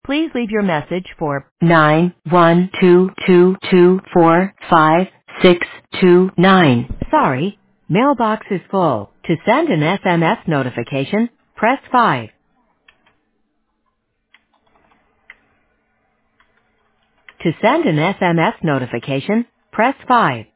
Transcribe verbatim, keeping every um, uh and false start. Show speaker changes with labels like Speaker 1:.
Speaker 1: Please leave your message for nine one two two two four five six two nine. Sorry, mailbox is full. To send an S M S notification, press five. To send an S M S notification, press five.